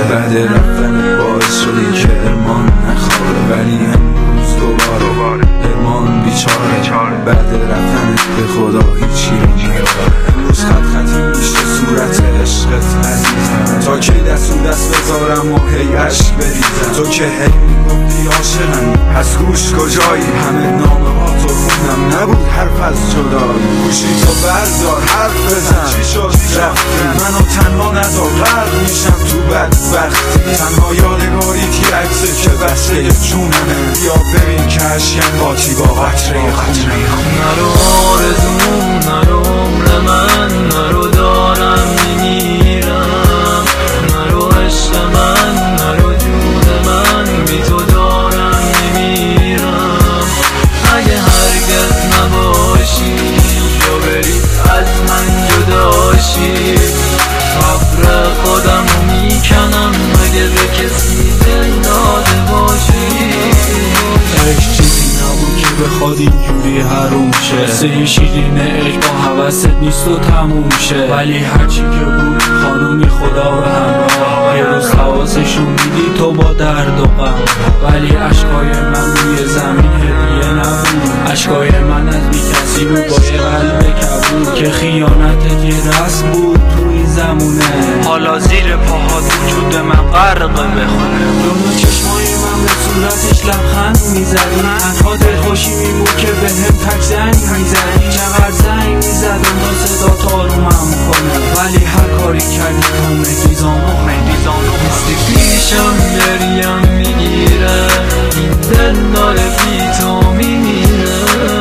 بعد رفتن باعث شدی که ارمان نخواره، ولی امروز دوباره ارمان بیچاره. بعد رفتنت به خدا هیچی رو میاره. امروز خطی میشه صورت عشقت عزیزم، تا که دست و دست بذارم و هی عشق بریزم. تو که هی میگفتی عاشقم، پس گوش کجایی؟ همه نامه ها تو خونم نبود حرف از جدایی. گوشی تو بردار حرف بزن، چی شد رفتی؟ منو تنها نذار غرق میشم تو بدبختی. تنها یادگاری که عکسه که بچه جونمه، یا ببین که اشکم قاطی با قطره خونه. نرو آرزوم، نرو عمر من، نرو دارم میمیرم. نرو عشق من، نرو جون من، بی تو دارم میمیرم. اگه هرگز نباشی یا بری از من جداشی، قبر خودمو میکنم اگه به کسی دل داده باشی. عشق چیزی نبود که بخواد اینجوری حروم شه، قصه شیرین عشق با حوست نیست و تموم شه. ولی هرچی که بود خانومی خدا رو همراه، یه روز حواسشون میدی تو با درد و غم. ولی عشقای من روی زمین هدیه نبود، عشقای من از بی کسی بود با یه قلب کبود، که خیانتت یه رسم بود توی زمونه. حالا زیر پاهات وجود من غرق بخونه. جلو چشمای من به صورتش لبخند میزدی، تنها دلخوشی میبود که به هم تک زنگ میزدی. چقدر زنگ میزدم تا صدا آرومم کنه، ولی هر کاری کردی تو مهدیزانو مستی پیشم گریم میگیره، این دل داره بی تو میمیره.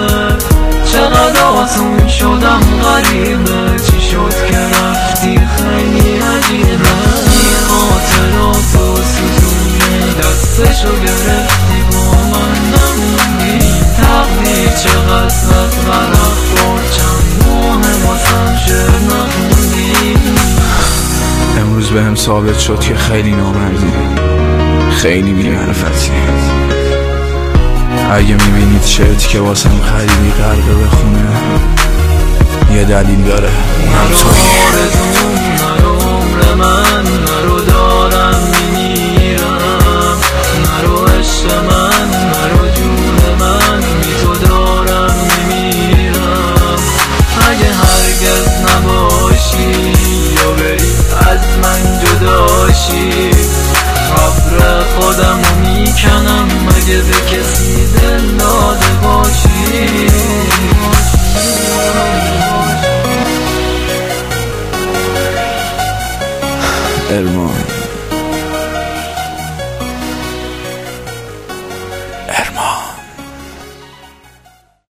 چقدر آسون شدم غریبه، چی شد که رفتی خیلی عجیبه. این خاطراتو سوزوندی، دستشو گرفتی با من نموندی. تقدیر چقدر زد ورق خورد، چند ماه واسم شعر نخوندی. امروز به هم ثابت شد که خیلی نامردی، خیلی بی‌معرفتی. اگه میبینید شرطی که واسم خریدی غرقه بخونه، یه دلیل داره، اونم تویی. نرو عمر من، نرو دارم میمیرم. نرو عشق من، نرو جون من، بی تو دارم میمیرم. اگه هرگز نباشی یا بری از من جداشی، قبر خودمو میکنم اگه به کسی دل داده باشی. ارمان.